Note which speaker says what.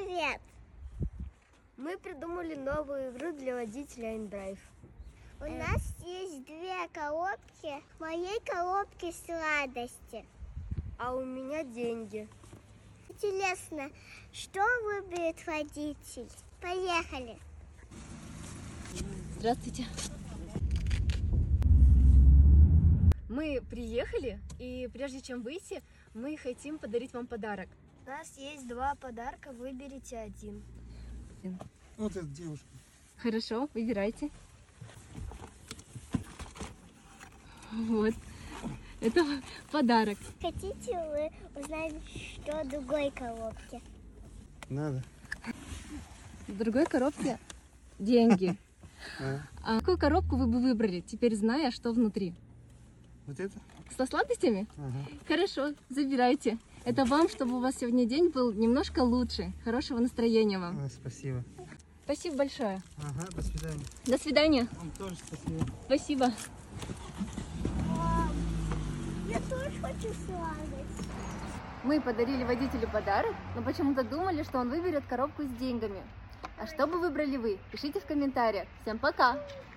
Speaker 1: Привет!
Speaker 2: Мы придумали новую игру для водителя InDrive.
Speaker 1: У нас есть 2 коробки. В моей коробке сладости.
Speaker 2: А у меня деньги.
Speaker 1: Интересно, что выберет водитель? Поехали!
Speaker 3: Здравствуйте. Мы приехали, и прежде чем выйти, мы хотим подарить вам подарок.
Speaker 2: У нас есть 2 подарка, выберите один.
Speaker 4: Вот эта девушка.
Speaker 3: Хорошо, выбирайте. Вот. Это подарок.
Speaker 1: Хотите вы узнать, что в другой коробке?
Speaker 4: Надо.
Speaker 3: В другой коробке деньги. А какую коробку вы бы выбрали, теперь зная, что внутри?
Speaker 4: Вот это?
Speaker 3: Со сладостями?
Speaker 4: Ага.
Speaker 3: Хорошо, забирайте. Это вам, чтобы у вас сегодня день был немножко лучше. Хорошего настроения вам.
Speaker 4: Спасибо.
Speaker 3: Спасибо большое.
Speaker 4: Ага, до свидания.
Speaker 3: До свидания.
Speaker 4: Вам тоже спасибо.
Speaker 3: Спасибо.
Speaker 1: Я тоже хочу сладость.
Speaker 3: Мы подарили водителю подарок, но почему-то думали, что он выберет коробку с деньгами. А что бы выбрали вы? Пишите в комментариях. Всем пока!